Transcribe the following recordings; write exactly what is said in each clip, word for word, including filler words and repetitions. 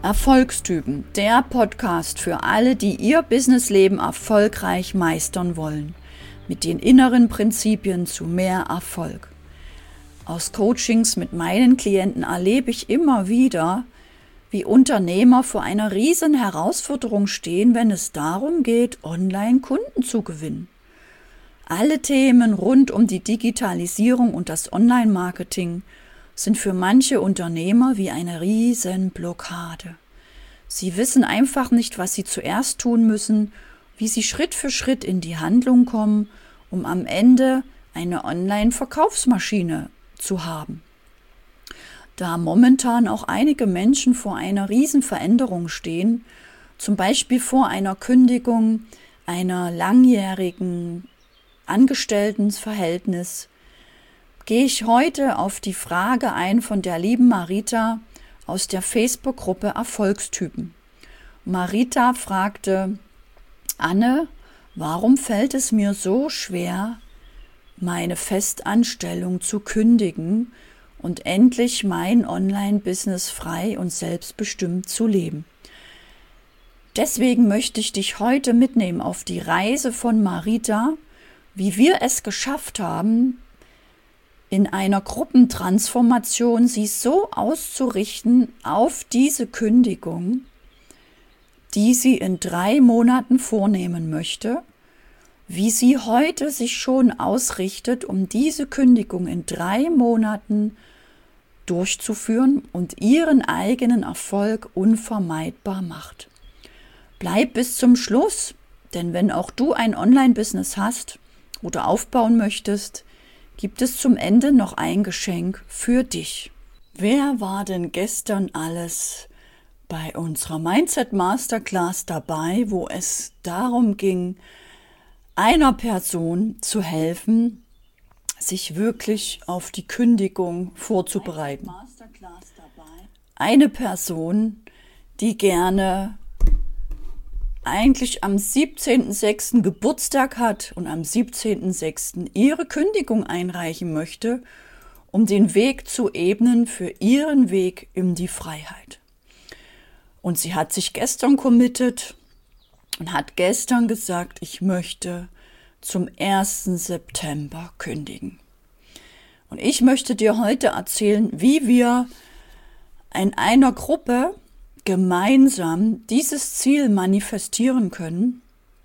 Erfolgstypen, der Podcast für alle, die ihr Businessleben erfolgreich meistern wollen, mit den inneren Prinzipien zu mehr Erfolg. Aus Coachings mit meinen Klienten erlebe ich immer wieder, wie Unternehmer vor einer riesen Herausforderung stehen, wenn es darum geht, online Kunden zu gewinnen. Alle Themen rund um die Digitalisierung und das Online-Marketing sind für manche Unternehmer wie eine riesen Blockade. Sie wissen einfach nicht, was sie zuerst tun müssen, wie sie Schritt für Schritt in die Handlung kommen, um am Ende eine Online-Verkaufsmaschine zu haben. Da momentan auch einige Menschen vor einer riesen Veränderung stehen, zum Beispiel vor einer Kündigung einer langjährigen Angestelltenverhältnis, gehe ich heute auf die Frage ein von der lieben Marita aus der Facebook-Gruppe Erfolgstypen. Marita fragte: Anne, warum fällt es mir so schwer, meine Festanstellung zu kündigen und endlich mein Online-Business frei und selbstbestimmt zu leben? Deswegen möchte ich dich heute mitnehmen auf die Reise von Marita, wie wir es geschafft haben, in einer Gruppentransformation sie so auszurichten auf diese Kündigung, die sie in drei Monaten vornehmen möchte, wie sie heute sich schon ausrichtet, um diese Kündigung in drei Monaten durchzuführen und ihren eigenen Erfolg unvermeidbar macht. Bleib bis zum Schluss, denn wenn auch du ein Online-Business hast oder aufbauen möchtest, gibt es zum Ende noch ein Geschenk für dich. Wer war denn gestern alles bei unserer Mindset Masterclass dabei, wo es darum ging, einer Person zu helfen, sich wirklich auf die Kündigung vorzubereiten? Eine Person, die gerne eigentlich am siebzehnten sechsten Geburtstag hat und am siebzehnten sechsten ihre Kündigung einreichen möchte, um den Weg zu ebnen für ihren Weg in die Freiheit. Und sie hat sich gestern committed und hat gestern gesagt, ich möchte zum ersten September kündigen. Und ich möchte dir heute erzählen, wie wir in einer Gruppe gemeinsam dieses Ziel manifestieren können,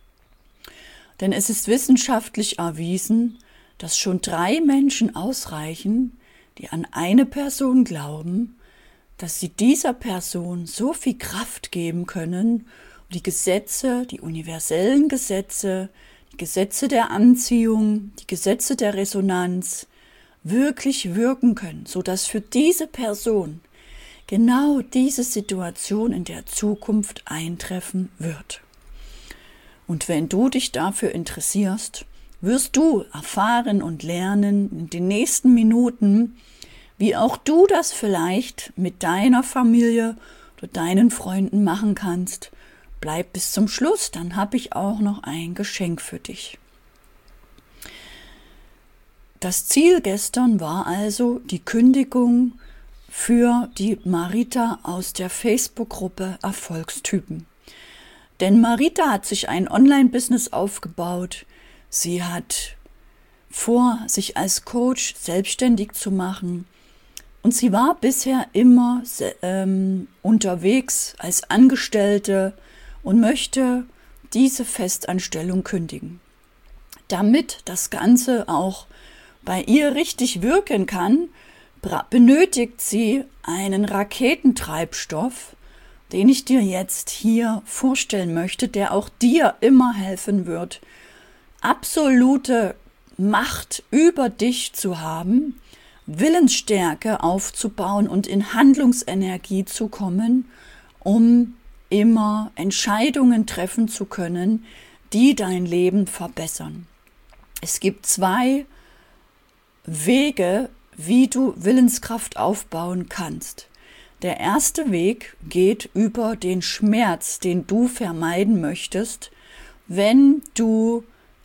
denn es ist wissenschaftlich erwiesen, dass schon drei Menschen ausreichen, die an eine Person glauben, dass sie dieser Person so viel Kraft geben können, die Gesetze, die universellen Gesetze, die Gesetze der Anziehung, die Gesetze der Resonanz wirklich wirken können, sodass für diese Person genau diese Situation in der Zukunft eintreffen wird. Und wenn du dich dafür interessierst, wirst du erfahren und lernen in den nächsten Minuten, wie auch du das vielleicht mit deiner Familie oder deinen Freunden machen kannst. Bleib bis zum Schluss, dann habe ich auch noch ein Geschenk für dich. Das Ziel gestern war also die Kündigung für die Marita aus der Facebook-Gruppe Erfolgstypen. Denn Marita hat sich ein Online-Business aufgebaut. Sie hat vor, sich als Coach selbstständig zu machen. Und sie war bisher immer ähm, unterwegs als Angestellte und möchte diese Festanstellung kündigen. Damit das Ganze auch bei ihr richtig wirken kann, benötigt sie einen Raketentreibstoff, den ich dir jetzt hier vorstellen möchte, der auch dir immer helfen wird, absolute Macht über dich zu haben, Willensstärke aufzubauen und in Handlungsenergie zu kommen, um immer Entscheidungen treffen zu können, die dein Leben verbessern. Es gibt zwei Wege, wie du Willenskraft aufbauen kannst. Der erste Weg geht über den Schmerz, den du vermeiden möchtest, wenn du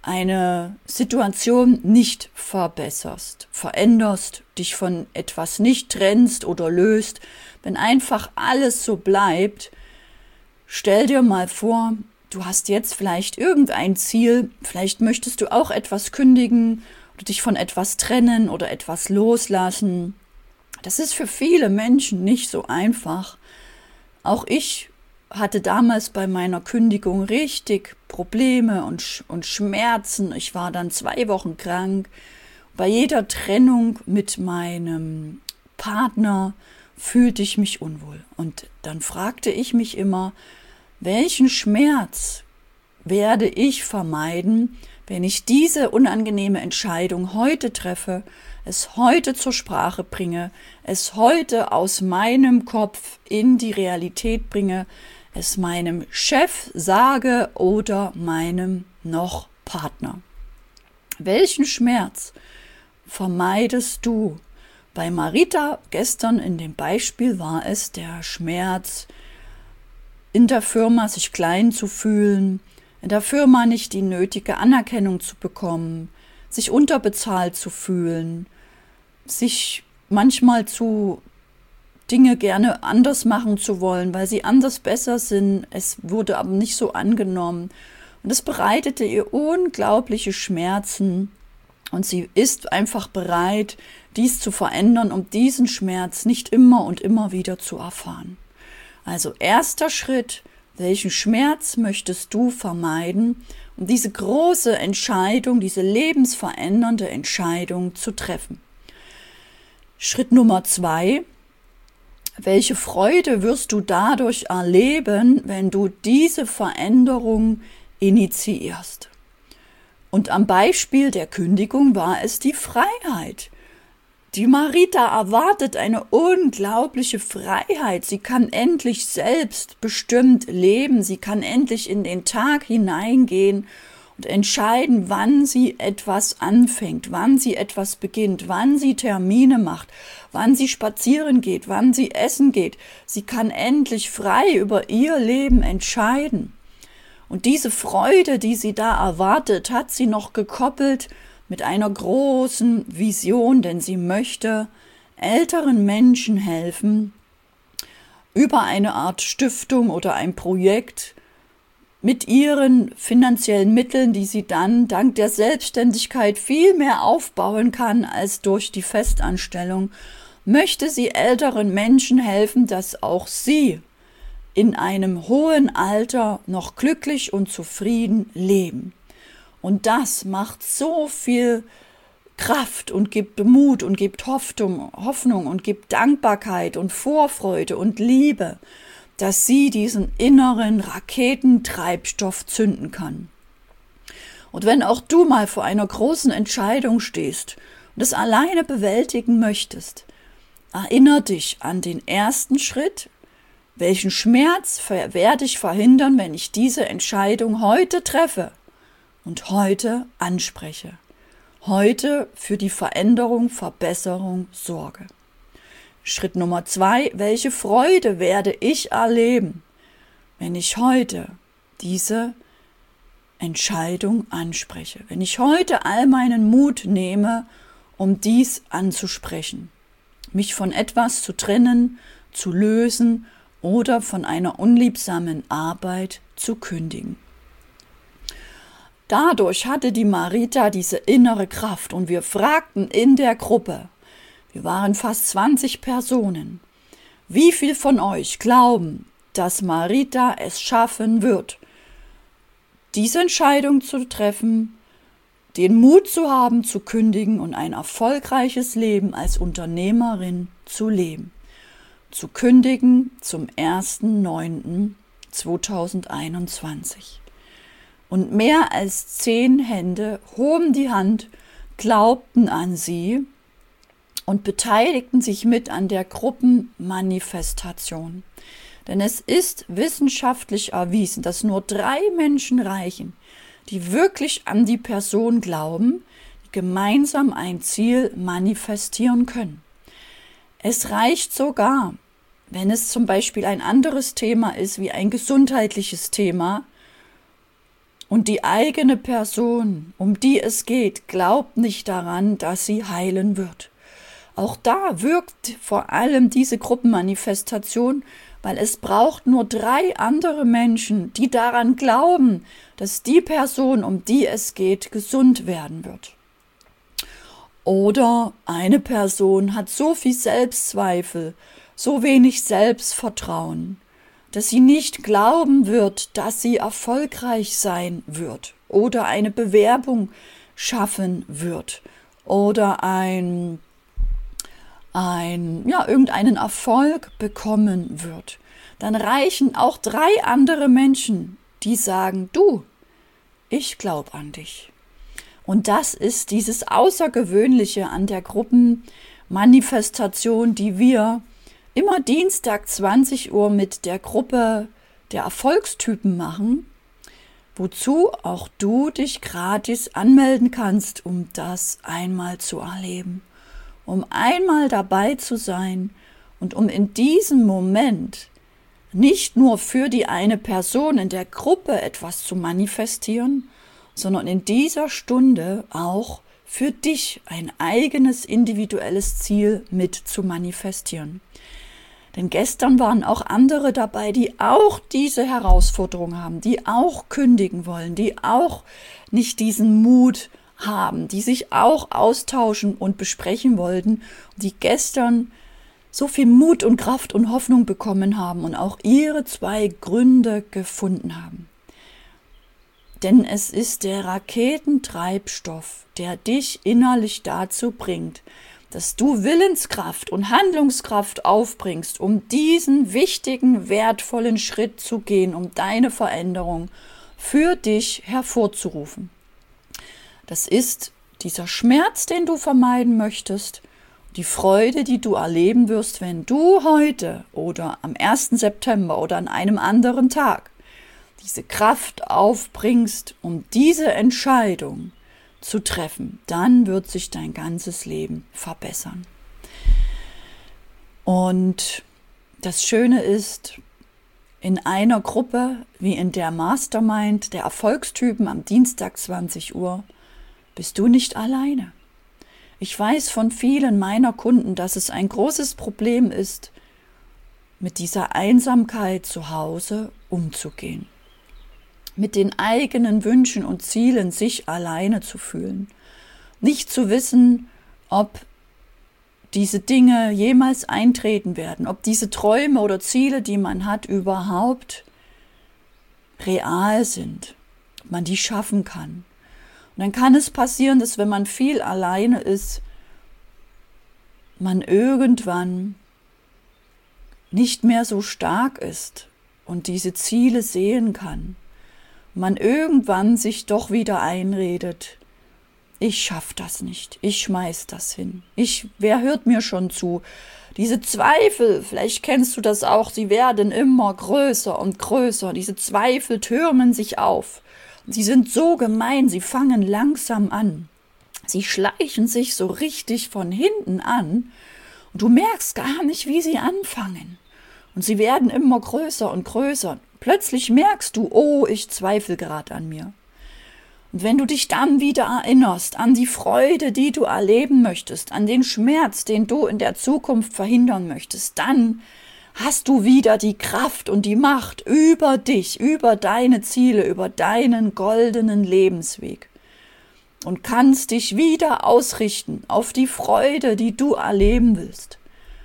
eine Situation nicht verbesserst, veränderst, dich von etwas nicht trennst oder löst, wenn einfach alles so bleibt, stell dir mal vor, du hast jetzt vielleicht irgendein Ziel, vielleicht möchtest du auch etwas kündigen oder dich von etwas trennen oder etwas loslassen. Das ist für viele Menschen nicht so einfach. Auch ich hatte damals bei meiner Kündigung richtig Probleme und, und Schmerzen. Ich war dann zwei Wochen krank. Bei jeder Trennung mit meinem Partner fühlte ich mich unwohl. Und dann fragte ich mich immer, welchen Schmerz werde ich vermeiden, wenn ich diese unangenehme Entscheidung heute treffe, es heute zur Sprache bringe, es heute aus meinem Kopf in die Realität bringe, es meinem Chef sage oder meinem noch Partner. Welchen Schmerz vermeidest du? Bei Marita gestern in dem Beispiel war es der Schmerz, in der Firma sich klein zu fühlen, in der Firma nicht die nötige Anerkennung zu bekommen, sich unterbezahlt zu fühlen, sich manchmal zu Dinge gerne anders machen zu wollen, weil sie anders besser sind. Es wurde aber nicht so angenommen. Und es bereitete ihr unglaubliche Schmerzen. Und sie ist einfach bereit, dies zu verändern, um diesen Schmerz nicht immer und immer wieder zu erfahren. Also erster Schritt, welchen Schmerz möchtest du vermeiden, um diese große Entscheidung, diese lebensverändernde Entscheidung zu treffen? Schritt Nummer zwei, welche Freude wirst du dadurch erleben, wenn du diese Veränderung initiierst? Und am Beispiel der Kündigung war es die Freiheit. Die Marita erwartet eine unglaubliche Freiheit. Sie kann endlich selbstbestimmt leben. Sie kann endlich in den Tag hineingehen und entscheiden, wann sie etwas anfängt, wann sie etwas beginnt, wann sie Termine macht, wann sie spazieren geht, wann sie essen geht. Sie kann endlich frei über ihr Leben entscheiden. Und diese Freude, die sie da erwartet, hat sie noch gekoppelt mit einer großen Vision, denn sie möchte älteren Menschen helfen, über eine Art Stiftung oder ein Projekt mit ihren finanziellen Mitteln, die sie dann dank der Selbstständigkeit viel mehr aufbauen kann als durch die Festanstellung, möchte sie älteren Menschen helfen, dass auch sie in einem hohen Alter noch glücklich und zufrieden leben. Und das macht so viel Kraft und gibt Mut und gibt Hoffnung, Hoffnung und gibt Dankbarkeit und Vorfreude und Liebe, dass sie diesen inneren Raketentreibstoff zünden kann. Und wenn auch du mal vor einer großen Entscheidung stehst und es alleine bewältigen möchtest, erinnere dich an den ersten Schritt. Welchen Schmerz werde ich verhindern, wenn ich diese Entscheidung heute treffe und heute anspreche? Heute für die Veränderung, Verbesserung sorge. Schritt Nummer zwei, welche Freude werde ich erleben, wenn ich heute diese Entscheidung anspreche, wenn ich heute all meinen Mut nehme, um dies anzusprechen, mich von etwas zu trennen, zu lösen oder von einer unliebsamen Arbeit zu kündigen. Dadurch hatte die Marita diese innere Kraft und wir fragten in der Gruppe, wir waren fast zwanzig Personen, wie viel von euch glauben, dass Marita es schaffen wird, diese Entscheidung zu treffen, den Mut zu haben, zu kündigen und ein erfolgreiches Leben als Unternehmerin zu leben. Zu kündigen zum ersten neunten zweitausendeinundzwanzig. Und mehr als zehn Hände hoben die Hand, glaubten an sie und beteiligten sich mit an der Gruppenmanifestation. Denn es ist wissenschaftlich erwiesen, dass nur drei Menschen reichen, die wirklich an die Person glauben, die gemeinsam ein Ziel manifestieren können. Es reicht sogar, wenn es zum Beispiel ein anderes Thema ist, wie ein gesundheitliches Thema, Und die eigene Person, um die es geht, glaubt nicht daran, dass sie heilen wird. Auch da wirkt vor allem diese Gruppenmanifestation, weil es braucht nur drei andere Menschen, die daran glauben, dass die Person, um die es geht, gesund werden wird. Oder eine Person hat so viel Selbstzweifel, so wenig Selbstvertrauen, dass sie nicht glauben wird, dass sie erfolgreich sein wird oder eine Bewerbung schaffen wird oder ein ein, ja, irgendeinen Erfolg bekommen wird, dann reichen auch drei andere Menschen, die sagen, du, ich glaube an dich. Und das ist dieses Außergewöhnliche an der Gruppenmanifestation, die wir immer Dienstag zwanzig Uhr mit der Gruppe der Erfolgstypen machen, wozu auch du dich gratis anmelden kannst, um das einmal zu erleben. Um einmal dabei zu sein und um in diesem Moment nicht nur für die eine Person in der Gruppe etwas zu manifestieren, sondern in dieser Stunde auch für dich ein eigenes individuelles Ziel mit zu manifestieren. Denn gestern waren auch andere dabei, die auch diese Herausforderung haben, die auch kündigen wollen, die auch nicht diesen Mut haben, die sich auch austauschen und besprechen wollten, die gestern so viel Mut und Kraft und Hoffnung bekommen haben und auch ihre zwei Gründe gefunden haben. Denn es ist der Raketentreibstoff, der dich innerlich dazu bringt, dass du Willenskraft und Handlungskraft aufbringst, um diesen wichtigen, wertvollen Schritt zu gehen, um deine Veränderung für dich hervorzurufen. Das ist dieser Schmerz, den du vermeiden möchtest, die Freude, die du erleben wirst, wenn du heute oder am ersten September oder an einem anderen Tag diese Kraft aufbringst, um diese Entscheidung zu treffen. Dann wird sich dein ganzes Leben verbessern. Und das Schöne ist, in einer Gruppe wie in der Mastermind der Erfolgstypen am Dienstag zwanzig Uhr bist du nicht alleine. Ich weiß von vielen meiner Kunden, dass es ein großes Problem ist, mit dieser Einsamkeit zu Hause umzugehen. Mit den eigenen Wünschen und Zielen sich alleine zu fühlen. Nicht zu wissen, ob diese Dinge jemals eintreten werden, ob diese Träume oder Ziele, die man hat, überhaupt real sind, ob man die schaffen kann. Und dann kann es passieren, dass wenn man viel alleine ist, man irgendwann nicht mehr so stark ist und diese Ziele sehen kann. Man irgendwann sich doch wieder einredet, ich schaffe das nicht, ich schmeiß das hin, ich, wer hört mir schon zu? Diese Zweifel, vielleicht kennst du das auch, sie werden immer größer und größer, diese Zweifel türmen sich auf. Sie sind so gemein, sie fangen langsam an. Sie schleichen sich so richtig von hinten an und du merkst gar nicht, wie sie anfangen. Und sie werden immer größer und größer. Plötzlich merkst du, oh, ich zweifle gerade an mir. Und wenn du dich dann wieder erinnerst an die Freude, die du erleben möchtest, an den Schmerz, den du in der Zukunft verhindern möchtest, dann hast du wieder die Kraft und die Macht über dich, über deine Ziele, über deinen goldenen Lebensweg und kannst dich wieder ausrichten auf die Freude, die du erleben willst,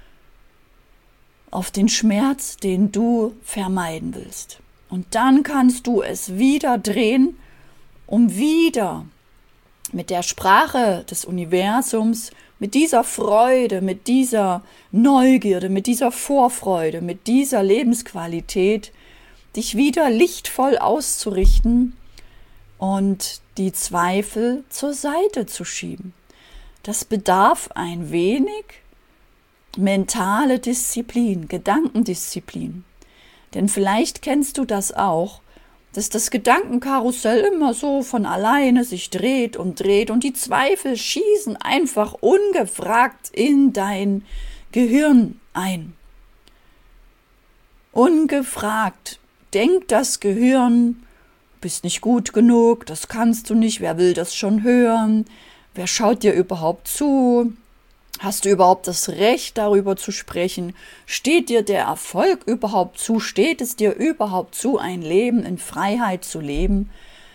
auf den Schmerz, den du vermeiden willst. Und dann kannst du es wieder drehen, um wieder mit der Sprache des Universums, mit dieser Freude, mit dieser Neugierde, mit dieser Vorfreude, mit dieser Lebensqualität, dich wieder lichtvoll auszurichten und die Zweifel zur Seite zu schieben. Das bedarf ein wenig mentale Disziplin, Gedankendisziplin. Denn vielleicht kennst du das auch, dass das Gedankenkarussell immer so von alleine sich dreht und dreht und die Zweifel schießen einfach ungefragt in dein Gehirn ein. Ungefragt denkt das Gehirn bist nicht gut genug, das kannst du nicht, wer will das schon hören, wer schaut dir überhaupt zu, hast du überhaupt das Recht, darüber zu sprechen, steht dir der Erfolg überhaupt zu, steht es dir überhaupt zu, ein Leben in Freiheit zu leben?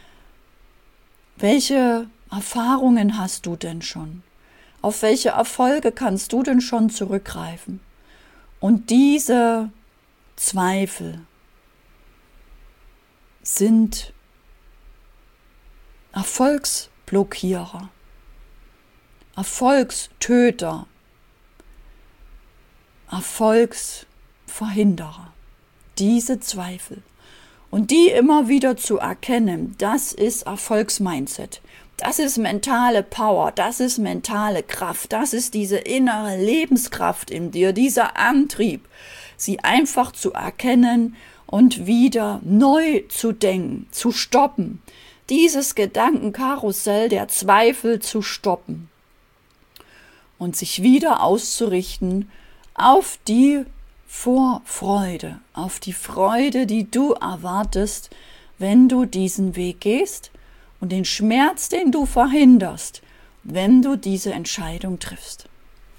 Welche Erfahrungen hast du denn schon? Auf welche Erfolge kannst du denn schon zurückgreifen? Und diese Zweifel sind Erfolgsblockierer, Erfolgstöter, Erfolgsverhinderer. Diese Zweifel. Und die immer wieder zu erkennen, das ist Erfolgsmindset. Das ist mentale Power, das ist mentale Kraft, das ist diese innere Lebenskraft in dir, dieser Antrieb, sie einfach zu erkennen und wieder neu zu denken, zu stoppen, dieses Gedankenkarussell der Zweifel zu stoppen und sich wieder auszurichten auf die Vorfreude, auf die Freude, die du erwartest, wenn du diesen Weg gehst, und den Schmerz, den du verhinderst, wenn du diese Entscheidung triffst.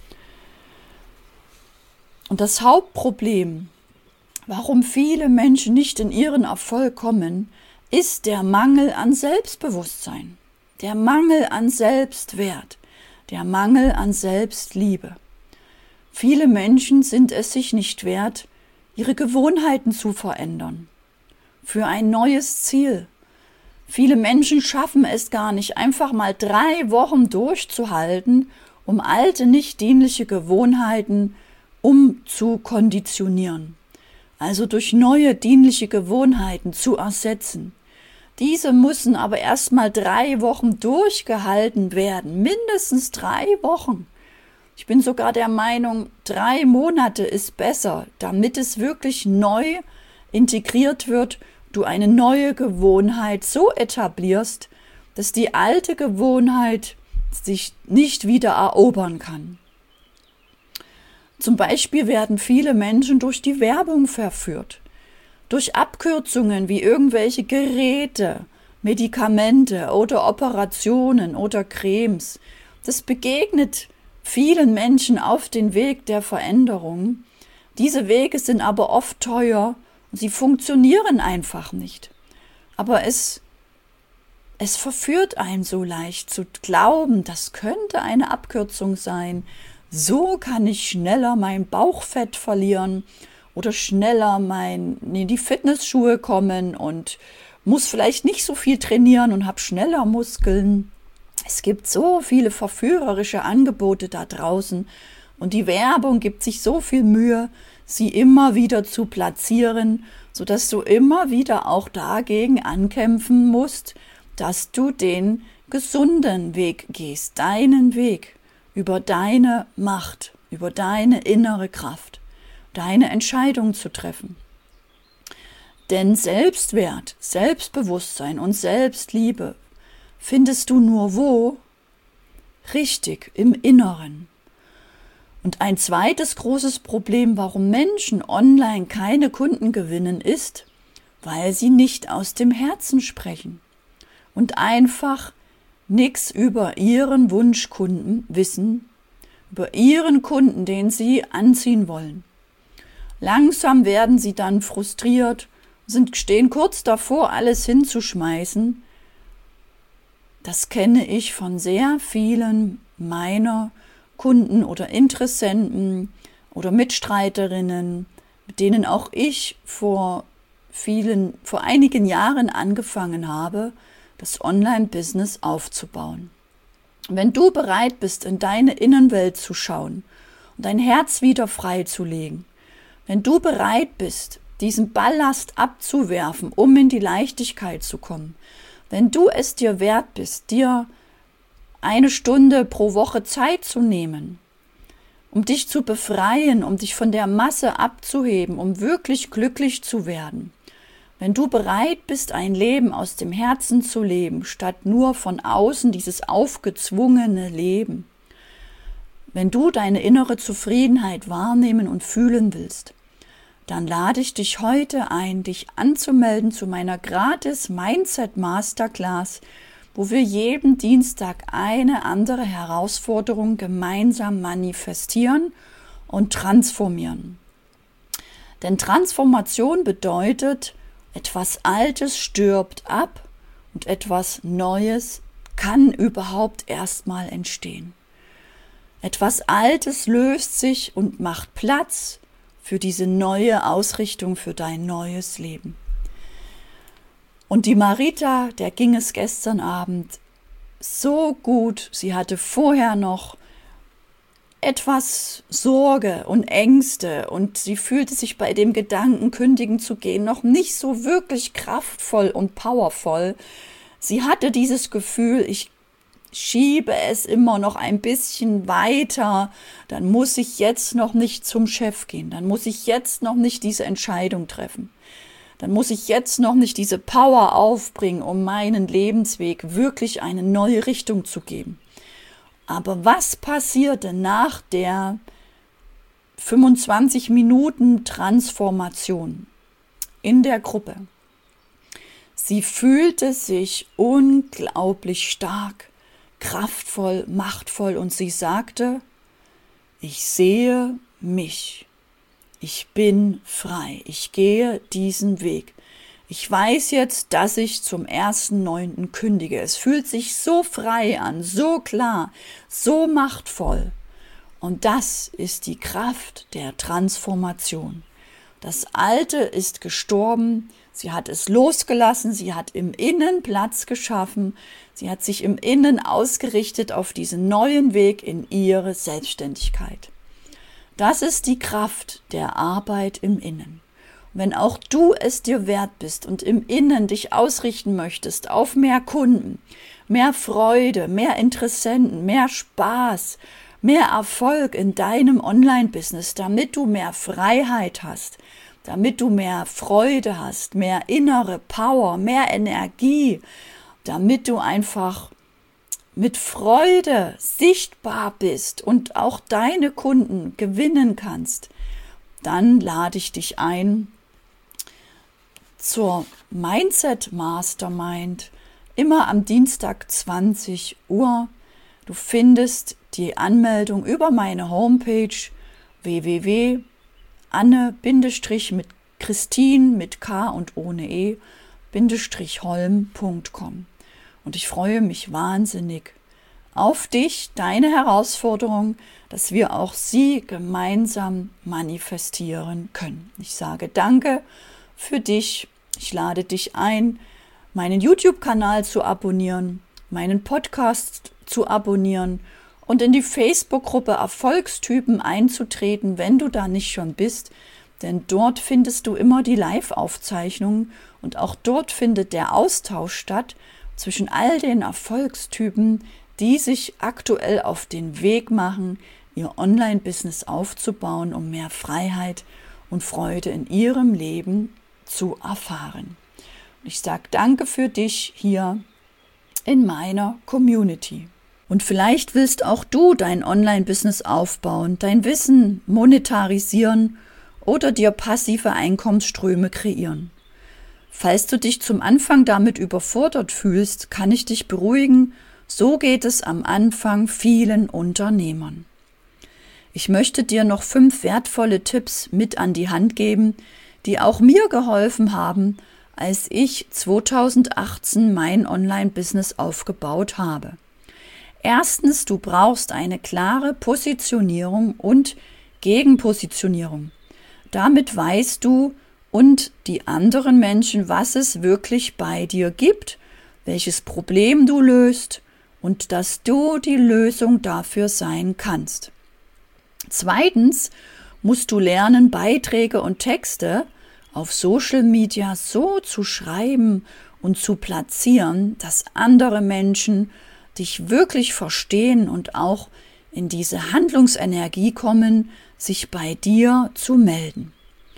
Und das Hauptproblem, warum viele Menschen nicht in ihren Erfolg kommen, ist der Mangel an Selbstbewusstsein, der Mangel an Selbstwert, der Mangel an Selbstliebe. Viele Menschen sind es sich nicht wert, ihre Gewohnheiten zu verändern, für ein neues Ziel. Viele Menschen schaffen es gar nicht, einfach mal drei Wochen durchzuhalten, um alte, nicht dienliche Gewohnheiten umzukonditionieren, also durch neue, dienliche Gewohnheiten zu ersetzen. Diese müssen aber erst mal drei Wochen durchgehalten werden, mindestens drei Wochen. Ich bin sogar der Meinung, drei Monate ist besser, damit es wirklich neu integriert wird, du eine neue Gewohnheit so etablierst, dass die alte Gewohnheit sich nicht wieder erobern kann. Zum Beispiel werden viele Menschen durch die Werbung verführt, durch Abkürzungen wie irgendwelche Geräte, Medikamente oder Operationen oder Cremes. Das begegnet vielen Menschen auf den Weg der Veränderung. Diese Wege sind aber oft teuer. Sie funktionieren einfach nicht. Aber es, es verführt einen so leicht zu glauben, das könnte eine Abkürzung sein. So kann ich schneller mein Bauchfett verlieren oder schneller mein, in die Fitnessschuhe kommen und muss vielleicht nicht so viel trainieren und habe schneller Muskeln. Es gibt so viele verführerische Angebote da draußen und die Werbung gibt sich so viel Mühe, sie immer wieder zu platzieren, sodass du immer wieder auch dagegen ankämpfen musst, dass du den gesunden Weg gehst, deinen Weg, über deine Macht, über deine innere Kraft, deine Entscheidung zu treffen. Denn Selbstwert, Selbstbewusstsein und Selbstliebe findest du nur wo? Richtig, im Inneren. Und ein zweites großes Problem, warum Menschen online keine Kunden gewinnen, ist, weil sie nicht aus dem Herzen sprechen und einfach nichts über ihren Wunschkunden wissen, über ihren Kunden, den sie anziehen wollen. Langsam werden sie dann frustriert, sind, stehen kurz davor, alles hinzuschmeißen. Das kenne ich von sehr vielen meiner Kunden oder Interessenten oder Mitstreiterinnen, mit denen auch ich vor vielen, vor einigen Jahren angefangen habe, das Online-Business aufzubauen. Wenn du bereit bist, in deine Innenwelt zu schauen und dein Herz wieder freizulegen, wenn du bereit bist, diesen Ballast abzuwerfen, um in die Leichtigkeit zu kommen, wenn du es dir wert bist, dir eine Stunde pro Woche Zeit zu nehmen, um dich zu befreien, um dich von der Masse abzuheben, um wirklich glücklich zu werden. Wenn du bereit bist, ein Leben aus dem Herzen zu leben, statt nur von außen dieses aufgezwungene Leben. Wenn du deine innere Zufriedenheit wahrnehmen und fühlen willst, dann lade ich dich heute ein, dich anzumelden zu meiner gratis Mindset Masterclass, wo wir jeden Dienstag eine andere Herausforderung gemeinsam manifestieren und transformieren. Denn Transformation bedeutet, etwas Altes stirbt ab und etwas Neues kann überhaupt erstmal entstehen. Etwas Altes löst sich und macht Platz für diese neue Ausrichtung, für dein neues Leben. Und die Marita, der ging es gestern Abend so gut. Sie hatte vorher noch etwas Sorge und Ängste und sie fühlte sich bei dem Gedanken, kündigen zu gehen, noch nicht so wirklich kraftvoll und powervoll. Sie hatte dieses Gefühl, ich schiebe es immer noch ein bisschen weiter, dann muss ich jetzt noch nicht zum Chef gehen, dann muss ich jetzt noch nicht diese Entscheidung treffen, dann muss ich jetzt noch nicht diese Power aufbringen, um meinen Lebensweg wirklich eine neue Richtung zu geben. Aber was passierte nach der fünfundzwanzig Minuten Transformation in der Gruppe? Sie fühlte sich unglaublich stark, kraftvoll, machtvoll und sie sagte, ich sehe mich, ich bin frei, ich gehe diesen Weg. Ich weiß jetzt, dass ich zum ersten neunten kündige. Es fühlt sich so frei an, so klar, so machtvoll. Und das ist die Kraft der Transformation. Das Alte ist gestorben, sie hat es losgelassen, sie hat im Innen Platz geschaffen, sie hat sich im Innen ausgerichtet auf diesen neuen Weg in ihre Selbstständigkeit. Das ist die Kraft der Arbeit im Innen. Und wenn auch du es dir wert bist und im Innen dich ausrichten möchtest auf mehr Kunden, mehr Freude, mehr Interessenten, mehr Spaß, mehr Erfolg in deinem Online-Business, damit du mehr Freiheit hast, damit du mehr Freude hast, mehr innere Power, mehr Energie, damit du einfach mit Freude sichtbar bist und auch deine Kunden gewinnen kannst, dann lade ich dich ein zur Mindset Mastermind, immer am Dienstag zwanzig Uhr. Du findest die Anmeldung über meine Homepage w w w punkt anne mit Christine mit K und ohne E Holm punkt com. Und ich freue mich wahnsinnig auf dich, deine Herausforderung, dass wir auch sie gemeinsam manifestieren können. Ich sage danke für dich. Ich lade dich ein, meinen YouTube-Kanal zu abonnieren, meinen Podcast zu abonnieren und in die Facebook-Gruppe Erfolgstypen einzutreten, wenn du da nicht schon bist. Denn dort findest du immer die Live-Aufzeichnungen und auch dort findet der Austausch statt zwischen all den Erfolgstypen, die sich aktuell auf den Weg machen, ihr Online-Business aufzubauen, um mehr Freiheit und Freude in ihrem Leben zu erfahren. Und ich sage danke für dich hier in meiner Community. Und vielleicht willst auch du dein Online-Business aufbauen, dein Wissen monetarisieren oder dir passive Einkommensströme kreieren. Falls du dich zum Anfang damit überfordert fühlst, kann ich dich beruhigen, so geht es am Anfang vielen Unternehmern. Ich möchte dir noch fünf wertvolle Tipps mit an die Hand geben, die auch mir geholfen haben, als ich zweitausendachtzehn mein Online-Business aufgebaut habe. Erstens, du brauchst eine klare Positionierung und Gegenpositionierung. Damit weißt du und die anderen Menschen, was es wirklich bei dir gibt, welches Problem du löst und dass du die Lösung dafür sein kannst. Zweitens musst du lernen, Beiträge und Texte auf Social Media so zu schreiben und zu platzieren, dass andere Menschen dich wirklich verstehen und auch in diese Handlungsenergie kommen, sich bei dir zu melden.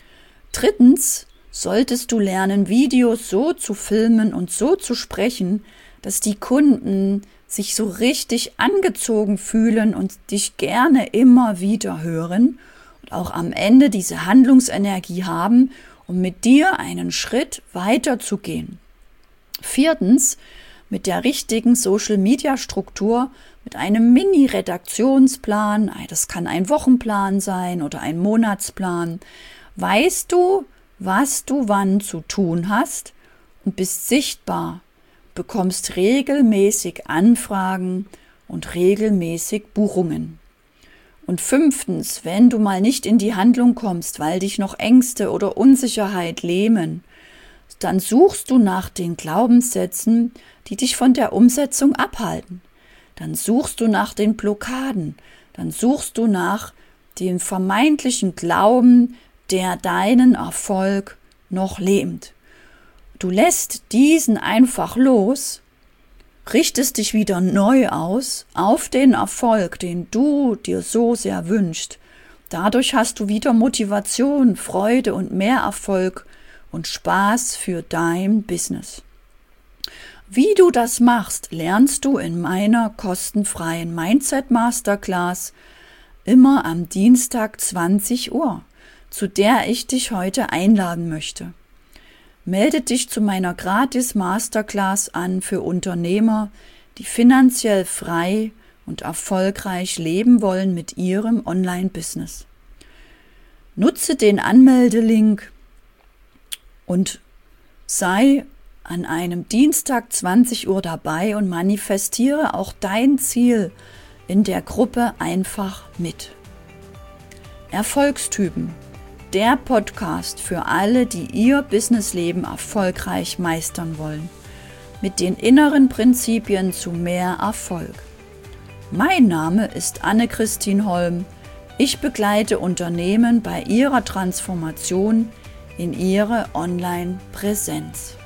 Drittens solltest du lernen, Videos so zu filmen und so zu sprechen, dass die Kunden sich so richtig angezogen fühlen und dich gerne immer wieder hören. Und und auch am Ende diese Handlungsenergie haben, um mit dir einen Schritt weiterzugehen. Viertens, mit der richtigen Social-Media-Struktur, mit einem Mini-Redaktionsplan, das kann ein Wochenplan sein oder ein Monatsplan, weißt du, was du wann zu tun hast und bist sichtbar, bekommst regelmäßig Anfragen und regelmäßig Buchungen. Und fünftens, wenn du mal nicht in die Handlung kommst, weil dich noch Ängste oder Unsicherheit lähmen, dann suchst du nach den Glaubenssätzen, die dich von der Umsetzung abhalten. Dann suchst du nach den Blockaden, dann suchst du nach dem vermeintlichen Glauben, der deinen Erfolg noch lähmt. Du lässt diesen einfach los, richtest dich wieder neu aus auf den Erfolg, den du dir so sehr wünschst. Dadurch hast du wieder Motivation, Freude und mehr Erfolg und Spaß für dein Business. Wie du das machst, lernst du in meiner kostenfreien Mindset Masterclass immer am Dienstag zwanzig Uhr, zu der ich dich heute einladen möchte. Melde dich zu meiner gratis Masterclass an für Unternehmer, die finanziell frei und erfolgreich leben wollen mit ihrem Online-Business. Nutze den Anmeldelink und sei an einem Dienstag zwanzig Uhr dabei und manifestiere auch dein Ziel in der Gruppe einfach mit. Erfolgstypen, der Podcast für alle, die ihr Businessleben erfolgreich meistern wollen, mit den inneren Prinzipien zu mehr Erfolg. Mein Name ist Anne-Christine Holm. Ich begleite Unternehmen bei ihrer Transformation in ihre Online-Präsenz.